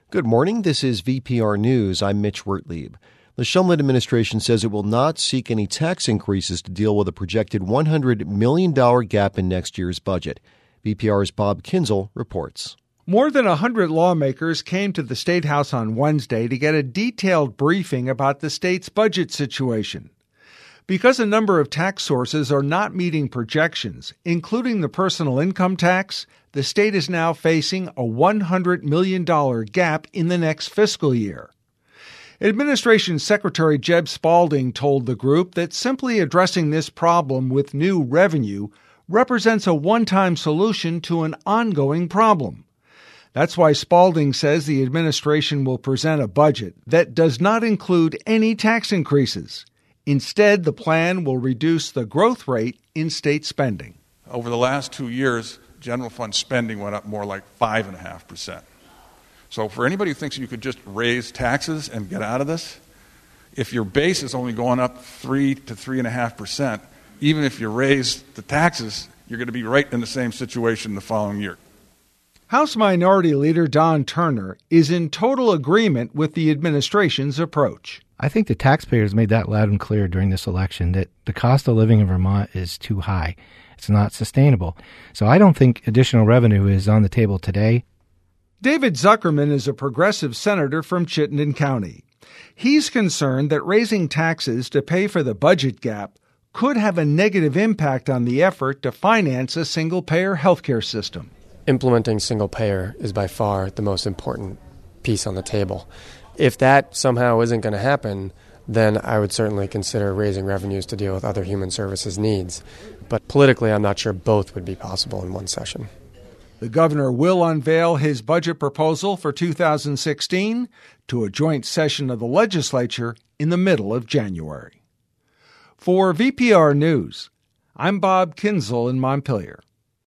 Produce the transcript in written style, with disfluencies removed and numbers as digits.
Good morning. This is VPR News. I'm Mitch Wertlieb. The Shumlin administration says it will not seek any tax increases to deal with a projected $100 million gap in next year's budget. VPR's Bob Kinzel reports. More than 100 lawmakers came to the State House on Wednesday to get a detailed briefing about the state's budget situation. Because a number of tax sources are not meeting projections, including the personal income tax, the state is now facing a $100 million gap in the next fiscal year. Administration Secretary Jeb Spaulding told the group that simply addressing this problem with new revenue represents a one-time solution to an ongoing problem. That's why Spaulding says the administration will present a budget that does not include any tax increases. Instead, the plan will reduce the growth rate in state spending. Over the last 2 years, general fund spending went up more like 5.5%. So for anybody who thinks you could just raise taxes and get out of this, if your base is only going up 3 to 3.5%, even if you raise the taxes, you're going to be right in the same situation the following year. House Minority Leader Don Turner is in total agreement with the administration's approach. I think the taxpayers made that loud and clear during this election that the cost of living in Vermont is too high. It's not sustainable. So I don't think additional revenue is on the table today. David Zuckerman is a progressive senator from Chittenden County. He's concerned that raising taxes to pay for the budget gap could have a negative impact on the effort to finance a single-payer healthcare system. Implementing single-payer is by far the most important piece on the table. If that somehow isn't going to happen, then I would certainly consider raising revenues to deal with other human services needs. But politically, I'm not sure both would be possible in one session. The governor will unveil his budget proposal for 2016 to a joint session of the legislature in the middle of January. For VPR News, I'm Bob Kinzel in Montpelier.